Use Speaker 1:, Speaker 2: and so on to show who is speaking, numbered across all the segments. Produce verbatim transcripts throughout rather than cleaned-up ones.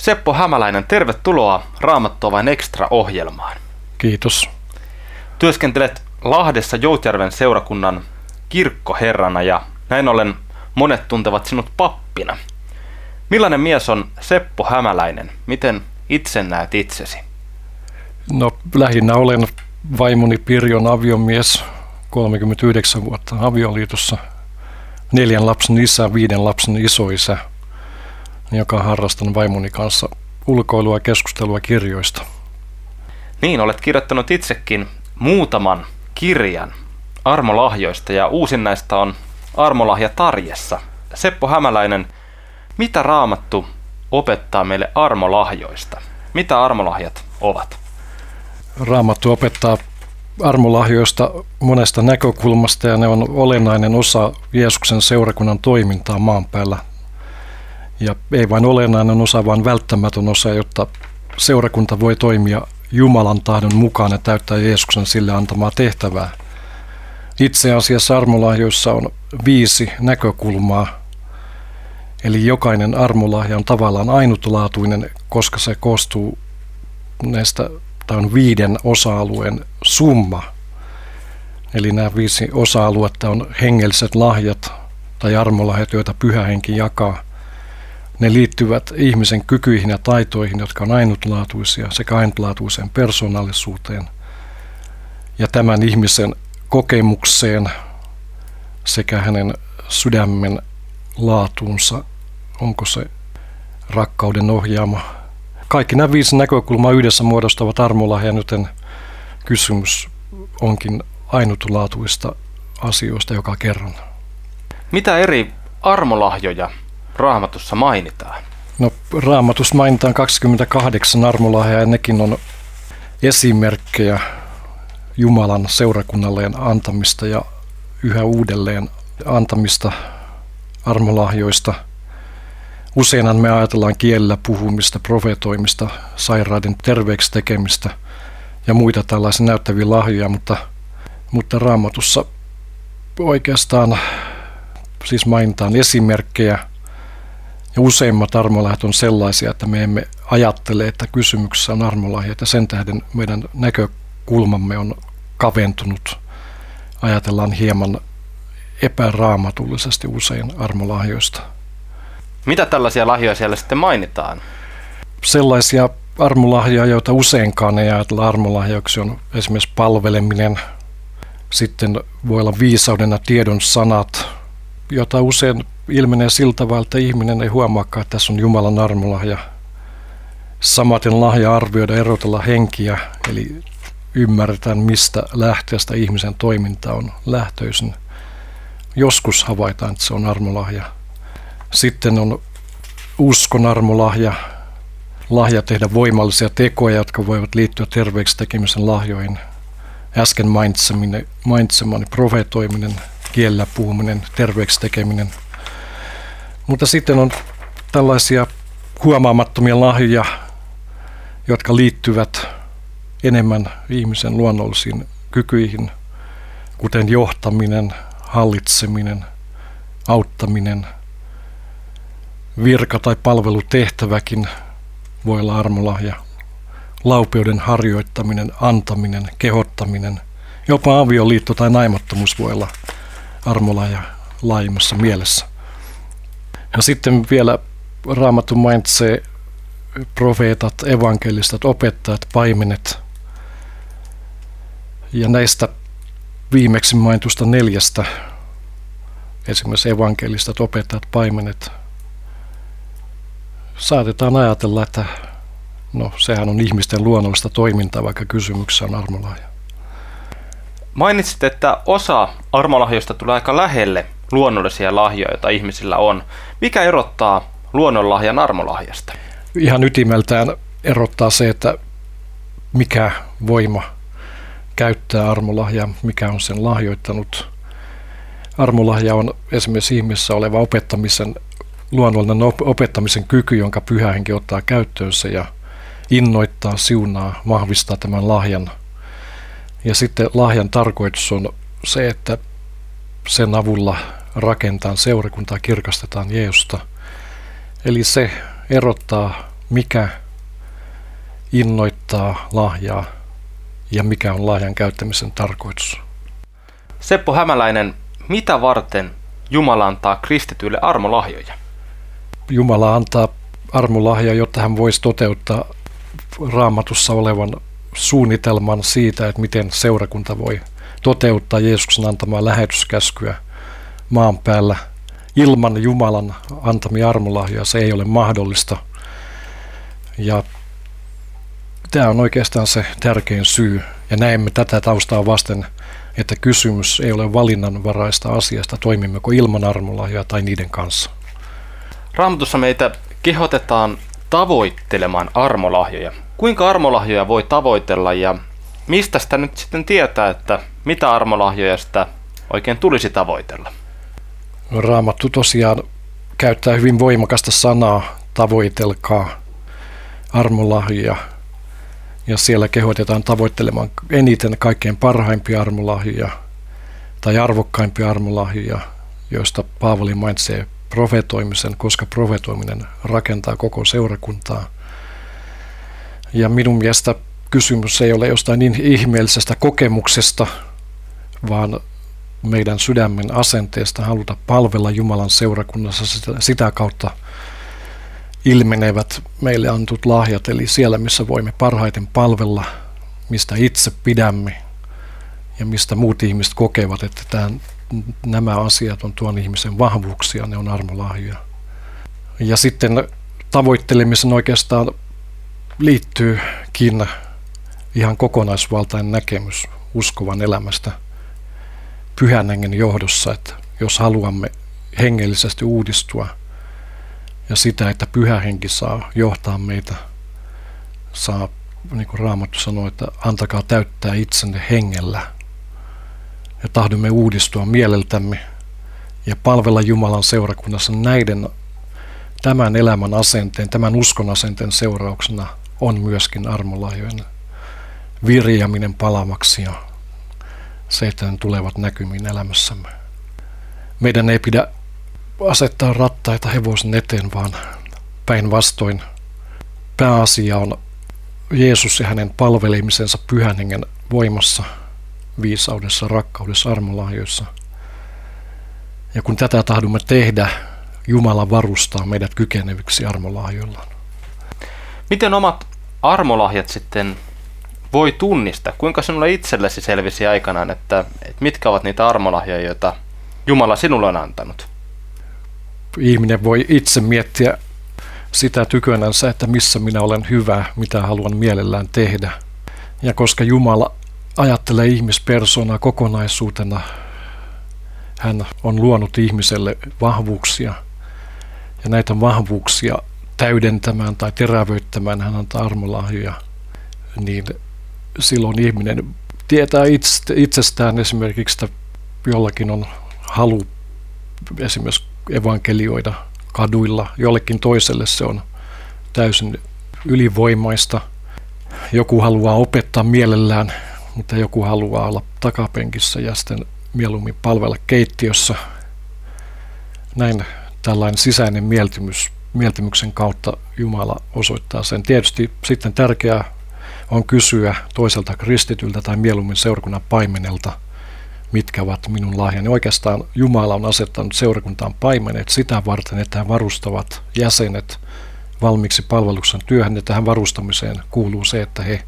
Speaker 1: Seppo Hämäläinen, tervetuloa Raamattua vain Extra-ohjelmaan.
Speaker 2: Kiitos.
Speaker 1: Työskentelet Lahdessa Joutjärven seurakunnan kirkkoherrana ja näin ollen monet tuntevat sinut pappina. Millainen mies on Seppo Hämäläinen? Miten itse näet itsesi?
Speaker 2: No lähinnä olen vaimoni Pirjon aviomies, kolmekymmentäyhdeksän vuotta avioliitossa, neljän lapsen isä, viiden lapsen isoisä, joka harrastan vaimoni kanssa ulkoilua ja keskustelua kirjoista.
Speaker 1: Niin, olet kirjoittanut itsekin muutaman kirjan armolahjoista ja uusin näistä on Armolahja Tarjessa. Seppo Hämäläinen, mitä Raamattu opettaa meille armolahjoista? Mitä armolahjat ovat?
Speaker 2: Raamattu opettaa armolahjoista monesta näkökulmasta ja ne on olennainen osa Jeesuksen seurakunnan toimintaa maan päällä. Ja ei vain olennainen osa, vaan välttämätön osa, jotta seurakunta voi toimia Jumalan tahdon mukaan ja täyttää Jeesuksen sille antamaa tehtävää. Itse asiassa armolahjoissa on viisi näkökulmaa, eli jokainen armolahja on tavallaan ainutlaatuinen, koska se koostuu näistä, tai on viiden osa-alueen summa. Eli nämä viisi osa-aluetta on hengelliset lahjat tai armolahjat, joita Pyhä Henki jakaa. Ne liittyvät ihmisen kykyihin ja taitoihin, jotka on ainutlaatuisia, sekä ainutlaatuiseen persoonallisuuteen ja tämän ihmisen kokemukseen sekä hänen sydämen laatuunsa, onko se rakkauden ohjaama. Kaikki nämä viisi näkökulmaa yhdessä muodostavat armolahjan, joten kysymys onkin ainutlaatuista asioista joka kerran.
Speaker 1: Mitä eri armolahjoja Raamatussa mainitaan?
Speaker 2: No, Raamatussa mainitaan kaksikymmentäkahdeksan armolahjaa ja nekin on esimerkkejä Jumalan seurakunnalleen antamista ja yhä uudelleen antamista armolahjoista. Useinhan me ajatellaan kielellä puhumista, profetoimista, sairaiden terveeksi tekemistä ja muita tällaisia näyttäviä lahjoja, mutta, mutta Raamatussa oikeastaan siis mainitaan esimerkkejä. Ja useimmat armolahjat on sellaisia, että me emme ajattele, että kysymyksessä on armolahjat, ja sen tähden meidän näkökulmamme on kaventunut. Ajatellaan hieman epäraamatullisesti usein armolahjoista.
Speaker 1: Mitä tällaisia lahjoja siellä sitten mainitaan?
Speaker 2: Sellaisia armolahjoja, joita useinkaan ei ajatella armolahjoiksi, on esimerkiksi palveleminen. Sitten voi olla viisauden ja tiedon sanat, jota usein ilmenee sillä tavalla, että ihminen ei huomaakaan, että tässä on Jumalan armolahja. Samaten lahja arvioida, erotella henkiä, eli ymmärretään, mistä lähteestä ihmisen toiminta on lähtöisin. Joskus havaitaan, että se on armolahja. Sitten on uskon armolahja, lahja tehdä voimallisia tekoja, jotka voivat liittyä terveeksi tekemisen lahjoihin. Äsken mainitsemani, mainitsemani profetoiminen, kielellä puhuminen, terveeksi tekeminen. Mutta sitten on tällaisia huomaamattomia lahjoja, jotka liittyvät enemmän ihmisen luonnollisiin kykyihin, kuten johtaminen, hallitseminen, auttaminen, virka- tai palvelutehtäväkin voi olla armolahja, laupeuden harjoittaminen, antaminen, kehottaminen, jopa avioliitto tai naimattomuus voi olla armolahja laajemmassa mielessä. Ja sitten vielä Raamattu mainitsee profeetat, evankelistat, opettajat, paimenet. Ja näistä viimeksi mainitusta neljästä, esimerkiksi evankelistat, opettajat, paimenet, saatetaan ajatella, että no, sehän on ihmisten luonnollista toimintaa, vaikka kysymyksessä on armolahja.
Speaker 1: Mainitsit, että osa armolahjoista tulee aika lähelle luonnollisia lahjoja, joita ihmisillä on. Mikä erottaa luonnonlahjan armolahjasta?
Speaker 2: Ihan ytimeltään erottaa se, että mikä voima käyttää armolahjaa, mikä on sen lahjoittanut. Armolahja on esimerkiksi ihmisessä oleva opettamisen, luonnollinen opettamisen kyky, jonka Pyhä Henki ottaa käyttöönsä ja innoittaa, siunaa, vahvistaa tämän lahjan. Ja sitten lahjan tarkoitus on se, että sen avulla rakentaa seurakuntaa, kirkastetaan Jeesusta. Eli se erottaa mikä innoittaa lahjaa ja mikä on lahjan käyttämisen tarkoitus.
Speaker 1: Seppo Hämäläinen, mitä varten Jumala antaa kristityille armolahjoja?
Speaker 2: Jumala antaa armolahja, jotta hän voisi toteuttaa Raamatussa olevan suunnitelman siitä, että miten seurakunta voi toteuttaa Jeesuksen antamaa lähetyskäskyä maan päällä. Ilman Jumalan antamia armolahjoja se ei ole mahdollista. Ja tämä on oikeastaan se tärkein syy. Ja näemme tätä taustaa vasten, että kysymys ei ole valinnanvaraista asiasta, toimimmeko ilman armolahjoja tai niiden kanssa.
Speaker 1: Raamatussa meitä kehotetaan tavoittelemaan armolahjoja. Kuinka armolahjoja voi tavoitella ja mistä sitä nyt sitten tietää, että mitä armolahjoja sitä oikein tulisi tavoitella?
Speaker 2: No, Raamattu tosiaan käyttää hyvin voimakasta sanaa, tavoitelkaa armolahjoja. Ja siellä kehotetaan tavoittelemaan eniten kaikkein parhaimpia armolahjoja tai arvokkaimpia armolahjoja, joista Paavali mainitsee profetoimisen, koska profetoiminen rakentaa koko seurakuntaa. Ja minun mielestä kysymys ei ole jostain niin ihmeellisestä kokemuksesta, vaan meidän sydämen asenteesta haluta palvella Jumalan seurakunnassa sitä, sitä kautta ilmenevät meille antut lahjat, eli siellä missä voimme parhaiten palvella, mistä itse pidämme ja mistä muut ihmiset kokevat, että tämän, nämä asiat on tuon ihmisen vahvuuksia, ne on armolahjoja. Ja sitten tavoittelemisen oikeastaan liittyykin ihan kokonaisvaltainen näkemys uskovan elämästä pyhän hengen johdossa, että jos haluamme hengellisesti uudistua ja sitä, että pyhä henki saa johtaa meitä, saa, niin kuin Raamattu sanoo, että antakaa täyttää itsenne hengellä ja tahdomme uudistua mieleltämme ja palvella Jumalan seurakunnassa näiden tämän elämän asenteen, tämän uskon asenteen seurauksena on myöskin armolahjojen virjäminen palamaksi ja se, että ne tulevat näkymiin elämässämme. Meidän ei pidä asettaa rattaita hevosen eteen, vaan päinvastoin pääasia on Jeesus ja hänen palvelemisensa pyhän hengen voimassa, viisaudessa, rakkaudessa, armolahjoissa. Ja kun tätä tahdomme tehdä, Jumala varustaa meidät kykeneviksi armolahjoillaan.
Speaker 1: Miten omat armolahjat sitten voi tunnistaa? Kuinka sinulle itsellesi selvisi aikanaan, että, että mitkä ovat niitä armolahjoja, joita Jumala sinulle on antanut?
Speaker 2: Ihminen voi itse miettiä sitä tykönänsä, että missä minä olen hyvä, mitä haluan mielellään tehdä. Ja koska Jumala ajattelee ihmispersoonaa kokonaisuutena, hän on luonut ihmiselle vahvuuksia ja näitä vahvuuksia täydentämään tai terävöittämään hän antaa armolahjoja, niin silloin ihminen tietää itsestään esimerkiksi, että jollakin on halu esimerkiksi evankelioida kaduilla, jollekin toiselle se on täysin ylivoimaista. Joku haluaa opettaa mielellään, mutta joku haluaa olla takapenkissä ja sitten mieluummin palvella keittiössä. Näin tällainen sisäinen mieltymys, mieltymyksen kautta Jumala osoittaa sen. Tietysti sitten tärkeää on kysyä toiselta kristityltä tai mieluummin seurakunnan paimenelta, mitkä ovat minun lahjani. Oikeastaan Jumala on asettanut seurakuntaan paimenet sitä varten, että hän varustavat jäsenet valmiiksi palveluksen työhön, ja tähän varustamiseen kuuluu se, että he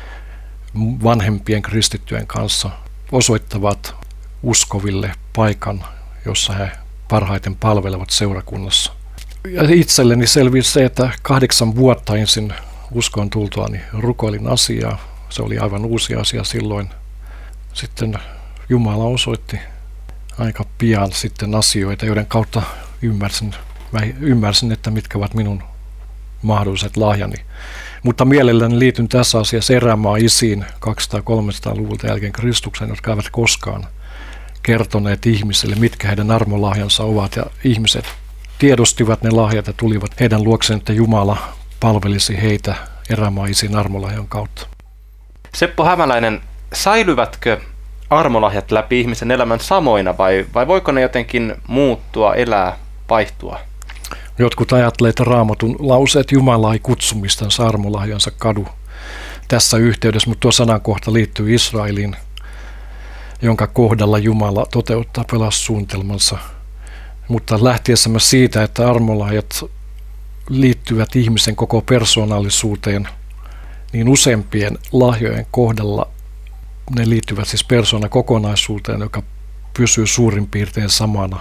Speaker 2: vanhempien kristittyjen kanssa osoittavat uskoville paikan, jossa he parhaiten palvelevat seurakunnassa. Ja itselleni selvisi se, että kahdeksan vuotta ensin uskoon tultuani rukoilin asiaa. Se oli aivan uusi asia silloin. Sitten Jumala osoitti aika pian sitten asioita, joiden kautta ymmärsin, ymmärsin, että mitkä ovat minun mahdolliset lahjani. Mutta mielelläni liityn tässä asiassa erämaa isiin kaksisataa-kolmesataaluvulta jälkeen Kristuksen, jotka eivät koskaan kertoneet ihmisille, mitkä heidän armolahjansa ovat. Ja ihmiset tiedostivat ne lahjat ja tulivat heidän luokseen, että Jumala palvelisi heitä erämaa isiin armolahjan kautta.
Speaker 1: Seppo Hämäläinen, säilyvätkö armolahjat läpi ihmisen elämän samoina vai, vai voiko ne jotenkin muuttua, elää, vaihtua?
Speaker 2: Jotkut ajattelevat, että Raamatun lauseet Jumala ei kutsumistansa armolahjansa kadu tässä yhteydessä, mutta tuo sanankohta liittyy Israeliin, jonka kohdalla Jumala toteuttaa pelastussuunnitelmansa. Mutta lähtiessämme siitä, että armolahjat liittyvät ihmisen koko persoonallisuuteen, niin useimpien lahjojen kohdalla ne liittyvät siis persoonakokonaisuuteen, joka pysyy suurin piirtein samana.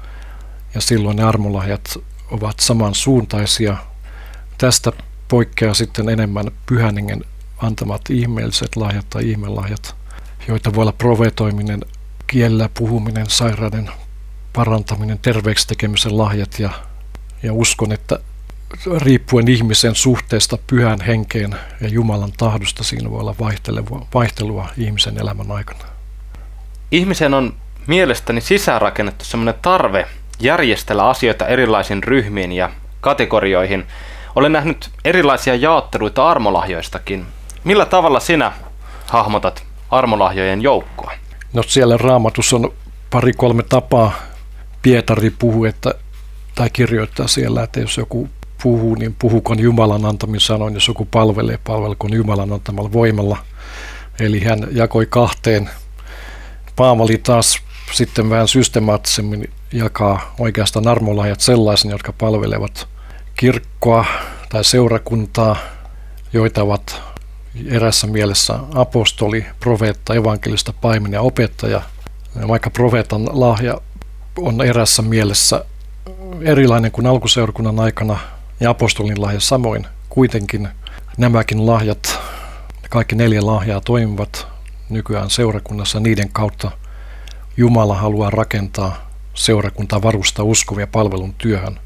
Speaker 2: Ja silloin ne armolahjat ovat samansuuntaisia. Tästä poikkeaa sitten enemmän Pyhän Hengen antamat ihmeelliset lahjat tai ihmelahjat, joita voi olla profetoiminen, kielellä puhuminen, sairauden parantaminen, terveeksi tekemisen lahjat ja, ja uskon, että riippuen ihmisen suhteesta Pyhän Henkeen ja Jumalan tahdosta siinä voi olla vaihtelua, vaihtelua ihmisen elämän aikana.
Speaker 1: Ihmisen on mielestäni sisäänrakennettu sellainen tarve järjestellä asioita erilaisiin ryhmiin ja kategorioihin. Olen nähnyt erilaisia jaotteluita armolahjoistakin. Millä tavalla sinä hahmotat armolahjojen joukkoa?
Speaker 2: No siellä Raamatussa on pari-kolme tapaa. Pietari puhuu, että, tai kirjoittaa siellä, että jos joku puhuu, niin puhukoon Jumalan antamin sanoin, jos joku palvelee, palvelkoon Jumalan antamalla voimalla. Eli hän jakoi kahteen. Paavali taas sitten vähän systemaattisemmin jakaa oikeastaan armolahjat sellaisen, jotka palvelevat kirkkoa tai seurakuntaa, joita ovat erässä mielessä apostoli, profeetta, evankelista, paimen ja opettaja. Vaikka profeetan lahja on erässä mielessä erilainen kuin alkuseurakunnan aikana ja apostolin lahja samoin, kuitenkin nämäkin lahjat, kaikki neljä lahjaa toimivat nykyään seurakunnassa. Niiden kautta Jumala haluaa rakentaa seurakuntaa, varustaa uskovia palvelun työhön.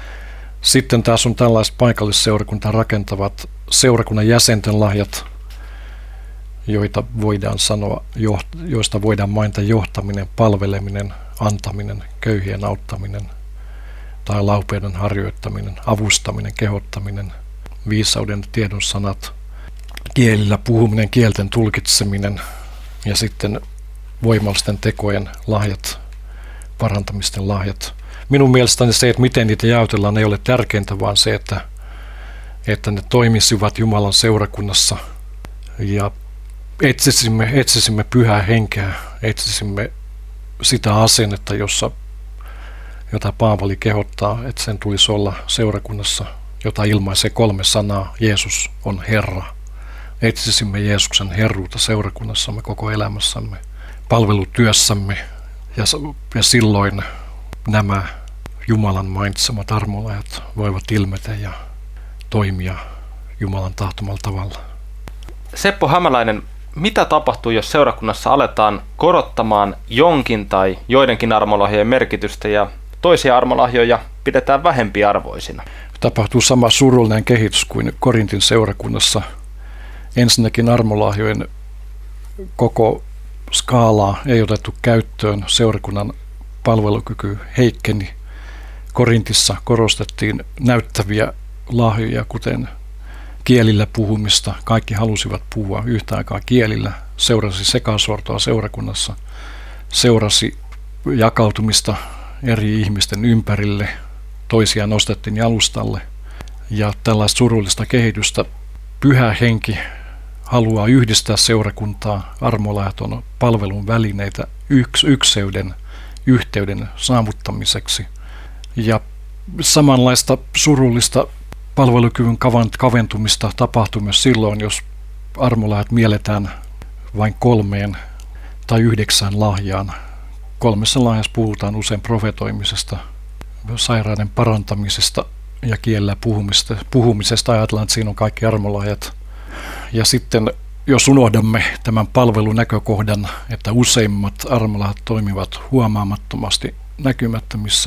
Speaker 2: Sitten taas on tällaiset paikallisseurakuntaa rakentavat seurakunnan jäsenten lahjat, joita voidaan sanoa, joista voidaan mainita johtaminen, palveleminen, antaminen, köyhien auttaminen tai laupeuden harjoittaminen, avustaminen, kehottaminen, viisauden tiedon sanat, kielillä puhuminen, kielten tulkitseminen ja sitten voimallisten tekojen lahjat, parantamisten lahjat. Minun mielestäni se, että miten niitä jaotellaan, ei ole tärkeintä, vaan se, että, että ne toimisivat Jumalan seurakunnassa ja etsisimme, etsisimme pyhää henkeä, etsisimme sitä asennetta, jossa, jota Paavali kehottaa, että sen tulisi olla seurakunnassa, jota ilmaisee kolme sanaa, Jeesus on Herra. Etsisimme Jeesuksen herruutta seurakunnassamme koko elämässämme, palvelutyössämme ja, ja silloin nämä Jumalan mainitsemat armolahjat voivat ilmetä ja toimia Jumalan tahtomalla tavalla.
Speaker 1: Seppo Hämäläinen, mitä tapahtuu, jos seurakunnassa aletaan korottamaan jonkin tai joidenkin armolahjojen merkitystä ja toisia armolahjoja pidetään vähempiarvoisina?
Speaker 2: Tapahtuu sama surullinen kehitys kuin Korintin seurakunnassa. Ensinnäkin armolahjojen koko skaalaa ei otettu käyttöön, seurakunnan palvelukyky heikkeni. Korintissa korostettiin näyttäviä lahjoja, kuten kielillä puhumista. Kaikki halusivat puhua yhtä aikaa kielillä. Seurasi sekasortoa seurakunnassa. Seurasi jakautumista eri ihmisten ympärille. Toisia nostettiin jalustalle. Ja tällaista surullista kehitystä Pyhä Henki haluaa yhdistää seurakuntaa. Armolahjat on palvelun välineitä yks, ykseyden, yhteyden saavuttamiseksi. Ja samanlaista surullista palvelukyvyn kaventumista tapahtuu myös silloin, jos armolahjat mielletään vain kolmeen tai yhdeksään lahjaan. Kolmessa lahjassa puhutaan usein profetoimisesta, sairauden parantamisesta ja kielellä puhumisesta. puhumisesta. Ajatellaan, että siinä on kaikki armolahjat. Ja sitten jos unohdamme tämän palvelun näkökohdan, että useimmat armolahjat toimivat huomaamattomasti näkymättömissä,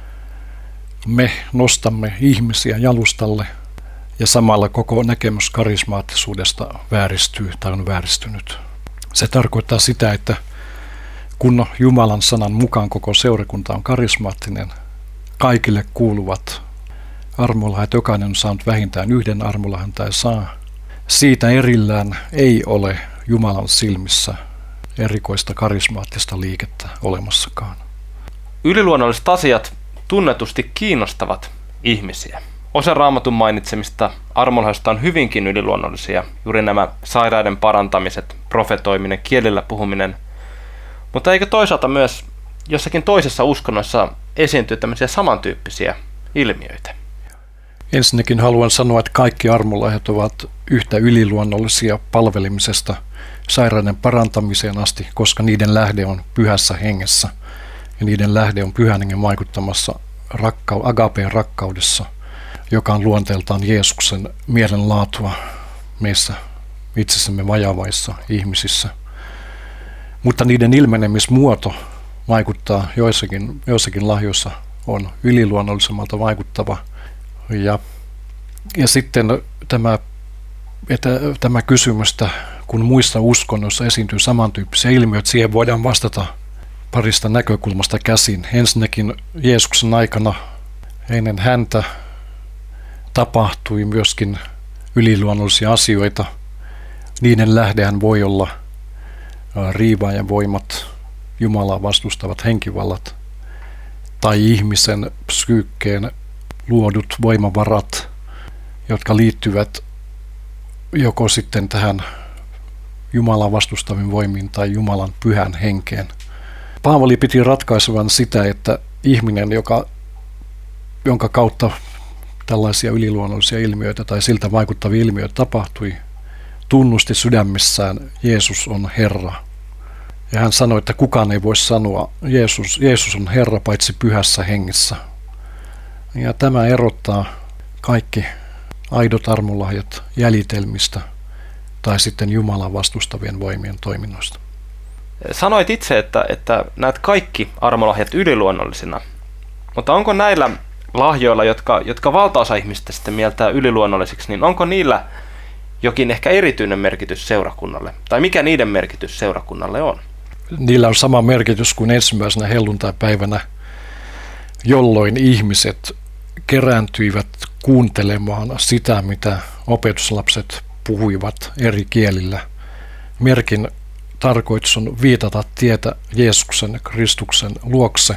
Speaker 2: me nostamme ihmisiä jalustalle ja samalla koko näkemys karismaattisuudesta vääristyy tai on vääristynyt. Se tarkoittaa sitä, että kun Jumalan sanan mukaan koko seurakunta on karismaattinen, kaikille kuuluvat armolahjat, jokainen on saanut vähintään yhden armolahjan tai saa. Siitä erillään ei ole Jumalan silmissä erikoista karismaattista liikettä olemassakaan.
Speaker 1: Yliluonnolliset asiat tunnetusti kiinnostavat ihmisiä. Osa Raamatun mainitsemista armolahjoista on hyvinkin yliluonnollisia, juuri nämä sairaiden parantamiset, profetoiminen, kielillä puhuminen. Mutta eikö toisaalta myös jossakin toisessa uskonnossa esiintyy tämmöisiä samantyyppisiä ilmiöitä?
Speaker 2: Ensinnäkin haluan sanoa, että kaikki armolahjat ovat yhtä yliluonnollisia palvelemisesta sairaiden parantamiseen asti, koska niiden lähde on pyhässä hengessä ja niiden lähde on pyhän hengen vaikuttamassa rakkau- agapeen rakkaudessa, joka on luonteeltaan Jeesuksen mielenlaatua meissä itsessämme vajavaissa ihmisissä. Mutta niiden ilmenemismuoto vaikuttaa joissakin, joissakin lahjoissa on yliluonnollisemmalta vaikuttava. Ja, ja sitten tämä, että, tämä kysymystä, kun muissa uskonnoissa esiintyy samantyyppisiä ilmiöitä, siihen voidaan vastata parista näkökulmasta käsin. Ensinnäkin Jeesuksen aikana ennen häntä tapahtui myöskin yliluonnollisia asioita. Niiden lähdehän voi olla riivaajan voimat, Jumalaa vastustavat henkivallat tai ihmisen psyykkeen luodut voimavarat, jotka liittyvät joko sitten tähän Jumalaa vastustaviin voimiin tai Jumalan pyhän henkeen. Paavali piti ratkaisevan sitä, että ihminen, joka, jonka kautta tällaisia yliluonnollisia ilmiöitä tai siltä vaikuttavia ilmiöitä tapahtui, tunnusti sydämessään, Jeesus on Herra. Ja hän sanoi, että kukaan ei voi sanoa, Jeesus, Jeesus on Herra paitsi pyhässä hengessä. Ja tämä erottaa kaikki aidot armolahjat jäljitelmistä tai sitten Jumalan vastustavien voimien toiminnoista.
Speaker 1: Sanoit itse, että, että näet kaikki armolahjat yliluonnollisina, mutta onko näillä lahjoilla, jotka, jotka valtaosa ihmistä sitten mieltää yliluonnollisiksi, niin onko niillä jokin ehkä erityinen merkitys seurakunnalle? Tai mikä niiden merkitys seurakunnalle on?
Speaker 2: Niillä on sama merkitys kuin ensimmäisenä helluntaipäivänä, jolloin ihmiset kerääntyivät kuuntelemaan sitä, mitä opetuslapset puhuivat eri kielillä. Merkin tarkoitus on viitata tietä Jeesuksen Kristuksen luokse,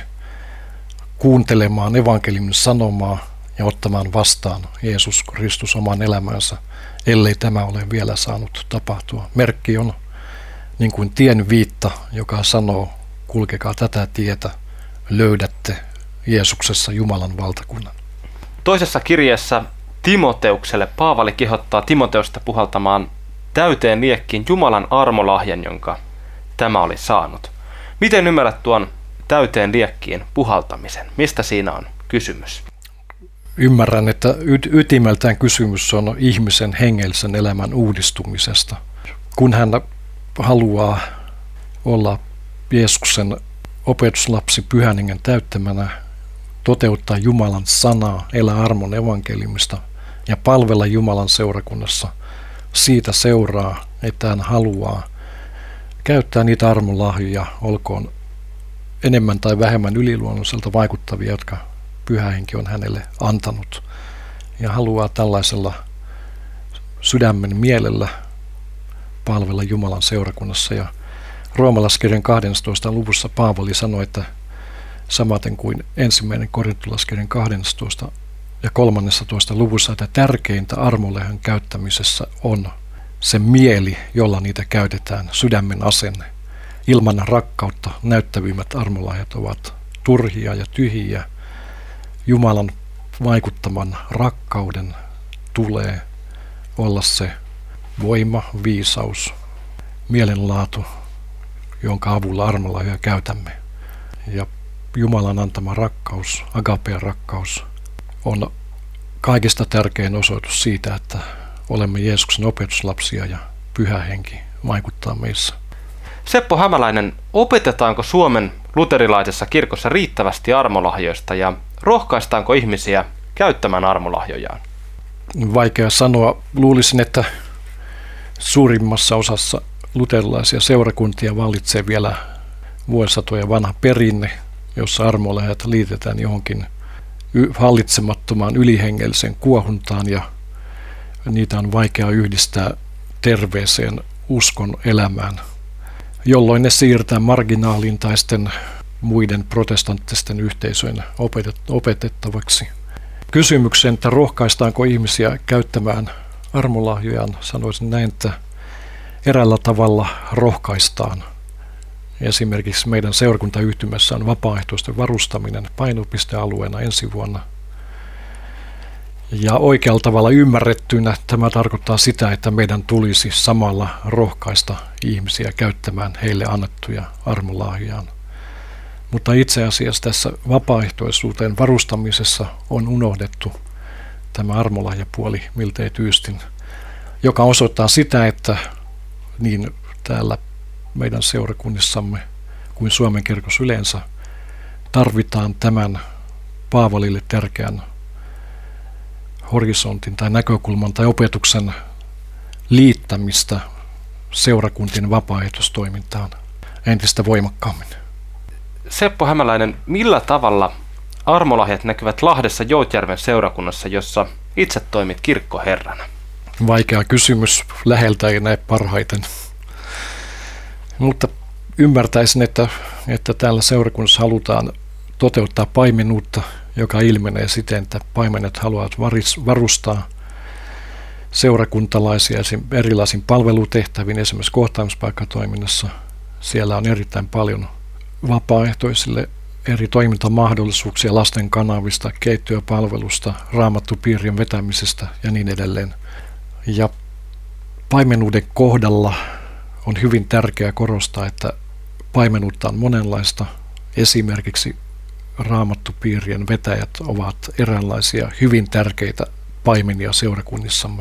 Speaker 2: kuuntelemaan evankeliumin sanomaa ja ottamaan vastaan Jeesus Kristus oman elämänsä, ellei tämä ole vielä saanut tapahtua. Merkki on niin kuin tien viitta, joka sanoo, kulkekaa tätä tietä, löydätte Jeesuksessa Jumalan valtakunnan.
Speaker 1: Toisessa kirjeessä Timoteukselle Paavali kehottaa Timoteusta puhaltamaan täyteen liekkiin Jumalan armolahjan, jonka tämä oli saanut. Miten ymmärrät tuon täyteen liekkiin puhaltamisen? Mistä siinä on kysymys?
Speaker 2: Ymmärrän, että ytimeltään kysymys on ihmisen hengellisen elämän uudistumisesta. Kun hän haluaa olla Jeesuksen opetuslapsi pyhän hengen täyttämänä, toteuttaa Jumalan sanaa, elää armon evankeliumista ja palvella Jumalan seurakunnassa, siitä seuraa, että hän haluaa käyttää niitä armon lahjoja, olkoon enemmän tai vähemmän yliluonnolliselta vaikuttavia, jotka Pyhä Henki on hänelle antanut, ja haluaa tällaisella sydämen mielellä palvella Jumalan seurakunnassa. Ja Roomalaiskirjan kahdennessatoista luvussa Paavali sanoi, että samaten kuin ensimmäinen Korintolaskirjan kahdennessatoista ja kolmannessatoista luvussa, että tärkeintä armolahjan käyttämisessä on se mieli, jolla niitä käytetään, sydämen asenne. Ilman rakkautta näyttävimmät armolahjat ovat turhia ja tyhjiä. Jumalan vaikuttaman rakkauden tulee olla se voima, viisaus, mielenlaatu, jonka avulla armolahjoja käytämme. Ja Jumalan antama rakkaus, agapeen rakkaus, on kaikista tärkein osoitus siitä, että olemme Jeesuksen opetuslapsia ja Pyhä Henki vaikuttaa meissä.
Speaker 1: Seppo Hämäläinen, opetetaanko Suomen luterilaisessa kirkossa riittävästi armolahjoista ja rohkaistaanko ihmisiä käyttämään armolahjojaan?
Speaker 2: Vaikea sanoa. Luulisin, että suurimmassa osassa luterilaisia seurakuntia vallitsee vielä vuosisatoja vanha perinne, jossa armolahjat liitetään johonkin hallitsemattomaan ylihengelliseen kuohuntaan ja niitä on vaikea yhdistää terveeseen uskon elämään, jolloin ne siirretään marginaaliin tai sitten muiden protestanttisten yhteisöjen opetettavaksi. Kysymyksen, että rohkaistaanko ihmisiä käyttämään armolahjojaan, sanoisin näin, että eräällä tavalla rohkaistaan. Esimerkiksi meidän seurakuntayhtymässä on vapaaehtoisten varustaminen painopistealueena ensi vuonna. Ja oikealla tavalla ymmärrettynä tämä tarkoittaa sitä, että meidän tulisi samalla rohkaista ihmisiä käyttämään heille annettuja armolahjojaan. Mutta itse asiassa tässä vapaaehtoisuuteen varustamisessa on unohdettu tämä armolahjapuoli miltei tyystin, joka osoittaa sitä, että niin täällä meidän seurakunnissamme kuin Suomen kirkossa yleensä tarvitaan tämän Paavalille tärkeän horisontin tai näkökulman tai opetuksen liittämistä seurakuntien vapaaehtoistoimintaan entistä voimakkaammin.
Speaker 1: Seppo Hämäläinen, millä tavalla armolahjat näkyvät Lahdessa Joutjärven seurakunnassa, jossa itse toimit kirkkoherrana?
Speaker 2: Vaikea kysymys, läheltä ei näe parhaiten. Mutta ymmärtäisin, että, että täällä seurakunnassa halutaan toteuttaa paimenuutta, joka ilmenee siten, että paimenet haluavat varustaa seurakuntalaisia erilaisin palvelutehtäviin, esimerkiksi kohtaamispaikkatoiminnassa. Siellä on erittäin paljon vapaaehtoisille eri toimintamahdollisuuksia lasten kanavista, keittiöpalvelusta, raamattupiirien vetämisestä ja niin edelleen. Ja paimenuuden kohdalla on hyvin tärkeää korostaa, että paimenuutta on monenlaista. Esimerkiksi raamattupiirien vetäjät ovat eräänlaisia hyvin tärkeitä paimenia seurakunnissamme.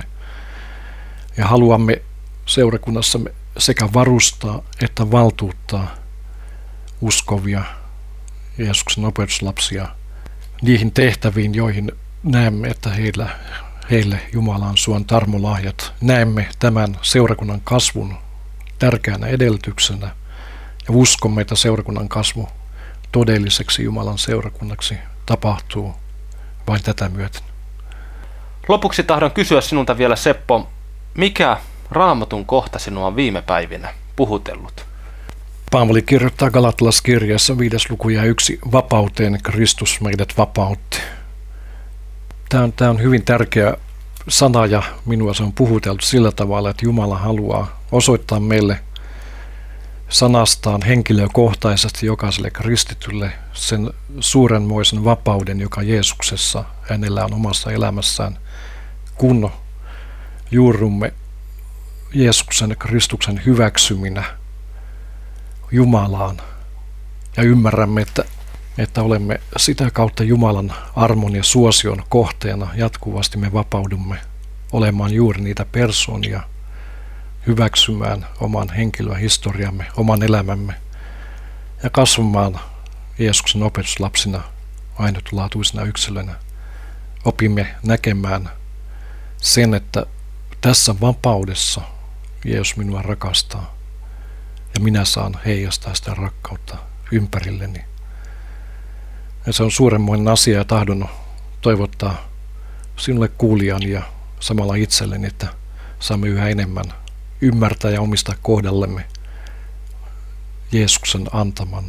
Speaker 2: Ja haluamme seurakunnassamme sekä varustaa että valtuuttaa uskovia Jeesuksen opetuslapsia niihin tehtäviin, joihin näemme, että heillä, heille Jumala on suonut armolahjat. Näemme tämän seurakunnan kasvun tärkeänä edellytyksenä ja uskomme, että seurakunnan kasvu todelliseksi Jumalan seurakunnaksi tapahtuu vain tätä myöten.
Speaker 1: Lopuksi tahdon kysyä sinulta vielä, Seppo, mikä Raamatun kohta sinua on viime päivinä puhutellut?
Speaker 2: Paavali kirjoittaa Galatalaskirjassa viides luku ja yksi, vapauteen Kristus meidät vapautti. Tämä on, tämä on hyvin tärkeä sana ja minua se on puhuteltu sillä tavalla, että Jumala haluaa osoittaa meille sanastaan henkilökohtaisesti jokaiselle kristitylle sen suurenmoisen vapauden, joka Jeesuksessa hänellä on omassa elämässään, kun juurrumme Jeesuksen Kristuksen hyväksyminä Jumalaan ja ymmärrämme, että, että olemme sitä kautta Jumalan armon ja suosion kohteena. Jatkuvasti me vapaudumme olemaan juuri niitä persoonia, hyväksymään oman henkilöhistoriamme, oman elämämme ja kasvamaan Jeesuksen opetuslapsina, ainutlaatuisina yksilönä. Opimme näkemään sen, että tässä vapaudessa Jeesus minua rakastaa ja minä saan heijastaa sitä rakkautta ympärilleni. Ja se on suuremmoinen asia ja tahdon toivottaa sinulle kuulijani ja samalla itselleni, että saamme yhä enemmän ymmärtää ja omistaa kohdallemme Jeesuksen antaman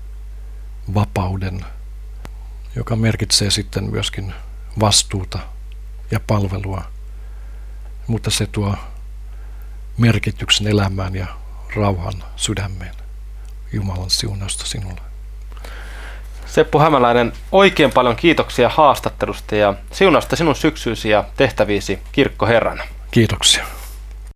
Speaker 2: vapauden, joka merkitsee sitten myöskin vastuuta ja palvelua, mutta se tuo merkityksen elämään ja rauhan sydämeen. Jumalan siunausta sinulle.
Speaker 1: Seppo Hämäläinen, oikein paljon kiitoksia haastattelusta ja siunausta sinun syksyysi ja tehtäviisi kirkkoherrana.
Speaker 2: Kiitoksia.